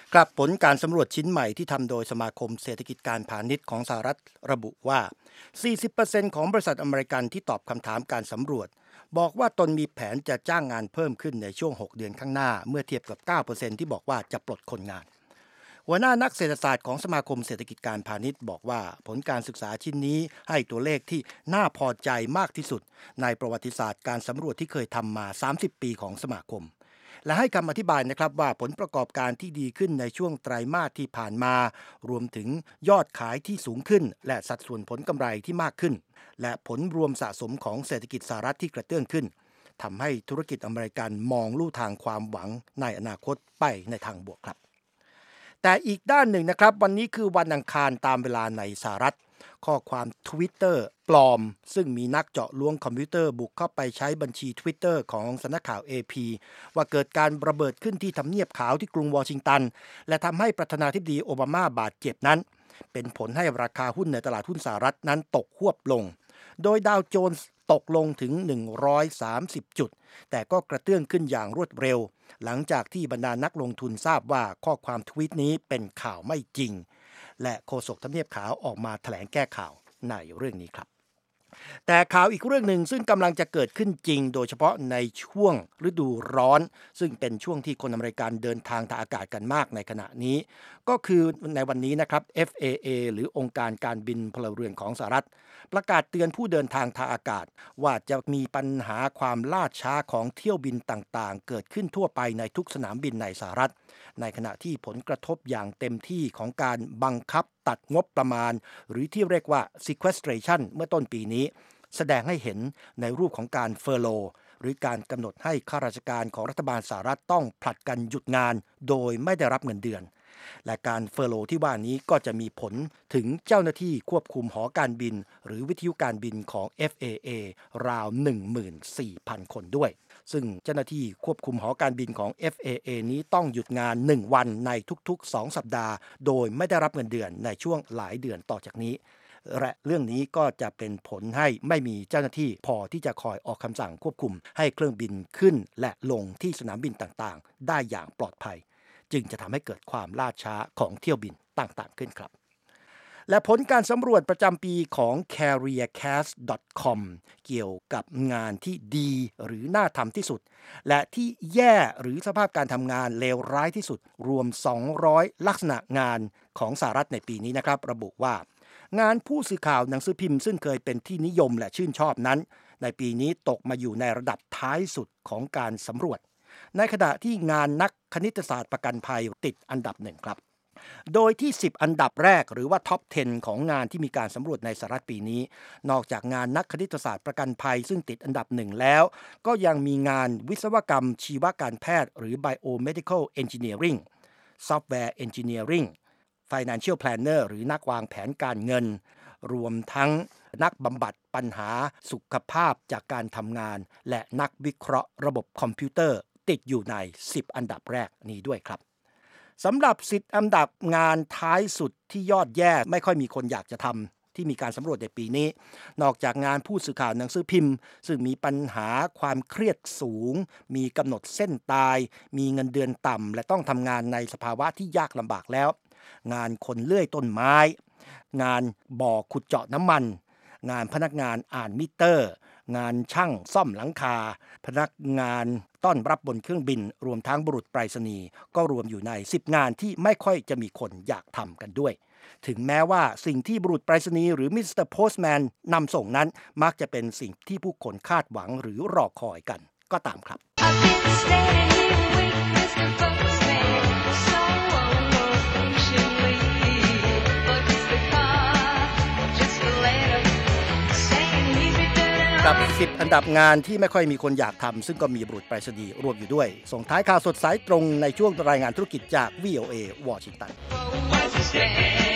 กับผลการสำรวจชิ้นใหม่ที่ทำโดยสมาคมเศรษฐกิจการพาณิชย์ของสหรัฐระบุว่า 40% ของบริษัทอเมริกันที่ตอบคำถามการสำรวจบอกว่าตนมีแผนจะจ้างงานเพิ่มขึ้นในช่วง 6 เดือนข้างหน้าเมื่อเทียบกับ 9% ที่บอกว่าจะปลดคนงานหัวหน้านักเศรษฐศาสตร์ของสมาคมเศรษฐกิจการพาณิชย์บอกว่าผลการศึกษาชิ้นนี้ให้ตัวเลขที่น่าพอใจมากที่สุดในประวัติศาสตร์การสำรวจที่เคยทำมา 30 ปีของสมาคมและให้คำอธิบายนะครับว่าผลประกอบการที่ดีขึ้นในช่วงไตรมาสที่ผ่านมารวมถึงยอดขายที่สูงขึ้นและสัดส่วนผลกำไรที่มากขึ้นและผลรวมสะสมของเศรษฐกิจสหรัฐที่กระเตื้องขึ้นทำให้ธุรกิจอเมริกันมองลู่ทางความหวังในอนาคตไปในทางบวกครับแต่อีกด้านหนึ่งนะครับวันนี้คือวันอังคารตามเวลาในสหรัฐข้อความ Twitter ปลอมซึ่งมีนักเจาะล้วงคอมพิวเตอร์บุกเข้าไปใช้บัญชี Twitter ของสำนักข่าว AP ว่าเกิดการระเบิดขึ้นที่ทำเนียบขาวที่กรุงวอชิงตันและทำให้ประธานาธิบดีโอบามาบาดเจ็บนั้นเป็นผลให้ราคาหุ้นในตลาดหุ้นสหรัฐนั้นตกฮวบลงโดยดาวโจนส์ตกลงถึง130จุดแต่ก็กระเตื้องขึ้นอย่างรวดเร็วหลังจากที่บรรดานักลงทุนทราบว่าข้อความทวีตนี้เป็นข่าวไม่จริงและโฆษกทำเนียบขาวออกมาแถลงแก้ข่าวในเรื่องนี้ครับแต่ข่าวอีกเรื่องหนึ่งซึ่งกำลังจะเกิดขึ้นจริงโดยเฉพาะในช่วงฤดูร้อนซึ่งเป็นช่วงที่คนอเมริกันเดินทางทางอากาศกันมากในขณะนี้ก็คือในวันนี้นะครับ FAA หรือองค์การการบินพลเรือนของสหรัฐประกาศเตือนผู้เดินทางทางอากาศว่าจะมีปัญหาความล่าช้าของเที่ยวบินต่างๆเกิดขึ้นทั่วไปในทุกสนามบินในสหรัฐในขณะที่ผลกระทบอย่างเต็มที่ของการบังคับตัดงบประมาณหรือที่เรียกว่า sequestration เมื่อต้นปีนี้แสดงให้เห็นในรูปของการเฟอร์โลหรือการกำหนดให้ข้าราชการของรัฐบาลสหรัฐต้องผลัดกันหยุดงานโดยไม่ได้รับเงินเดือนและการเฟอร์โลที่ว่านี้ก็จะมีผลถึงเจ้าหน้าที่ควบคุมหอการบินหรือวิทยุการบินของ FAA ราว 14,000 คนด้วยซึ่งเจ้าหน้าที่ควบคุมหอการบินของ FAA นี้ต้องหยุดงาน1วันในทุกๆ2สัปดาห์โดยไม่ได้รับเงินเดือนในช่วงหลายเดือนต่อจากนี้และเรื่องนี้ก็จะเป็นผลให้ไม่มีเจ้าหน้าที่พอที่จะคอยออกคำสั่งควบคุมให้เครื่องบินขึ้นและลงที่สนามบินต่างๆได้อย่างปลอดภัยจึงจะทำให้เกิดความล่าช้าของเที่ยวบินต่างๆขึ้นครับและผลการสำรวจประจำปีของ careercast.com เกี่ยวกับงานที่ดีหรือน่าทำที่สุดและที่แย่หรือสภาพการทำงานเลวร้ายที่สุดรวม200ลักษณะงานของสหรัฐในปีนี้นะครับระบุว่างานผู้สื่อข่าวหนังสือพิมพ์ซึ่งเคยเป็นที่นิยมและชื่นชอบนั้นในปีนี้ตกมาอยู่ในระดับท้ายสุดของการสำรวจในขณะที่งานนักคณิตศาสตร์ประกันภัยติดอันดับหนึ่งครับโดยที่10อันดับแรกหรือว่าท็อป 10 ของงานที่มีการสำรวจในสหรัฐปีนี้นอกจากงานนักคณิตศาสตร์ประกันภัยซึ่งติดอันดับหนึ่งแล้วก็ยังมีงานวิศวกรรมชีวการแพทย์หรือ biomedical engineering software engineering financial planner หรือนักวางแผนการเงินรวมทั้งนักบำบัดปัญหาสุขภาพจากการทำงานและนักวิเคราะห์ระบบคอมพิวเตอร์ติดอยู่ใน10อันดับแรกนี้ด้วยครับสำหรับ10อันดับงานท้ายสุดที่ยอดแย่ไม่ค่อยมีคนอยากจะทำที่มีการสำรวจในปีนี้นอกจากงานผู้สื่อข่าวหนังสือพิมพ์ซึ่งมีปัญหาความเครียดสูงมีกำหนดเส้นตายมีเงินเดือนต่ำและต้องทำงานในสภาวะที่ยากลำบากแล้วงานคนเลื่อยต้นไม้งานบ่อขุดเจาะน้ำมันงานพนักงานอ่านมิเตอร์งานช่างซ่อมหลังคาพนักงานต้อนรับบนเครื่องบินรวมทั้งบุรุษไปรษณีย์ก็รวมอยู่ใน10งานที่ไม่ค่อยจะมีคนอยากทำกันด้วยถึงแม้ว่าสิ่งที่บุรุษไปรษณีย์หรือมิสเตอร์โพสต์แมนนำส่งนั้นมักจะเป็นสิ่งที่ผู้คนคาดหวังหรือรอคอยกันก็ตามครับกับ10อันดับงานที่ไม่ค่อยมีคนอยากทำซึ่งก็มีบุรุษไปรษณีย์รวมอยู่ด้วยส่งท้ายข่าวสดสายตรงในช่วงรายงานธุรกิจจาก VOA วอชิงตัน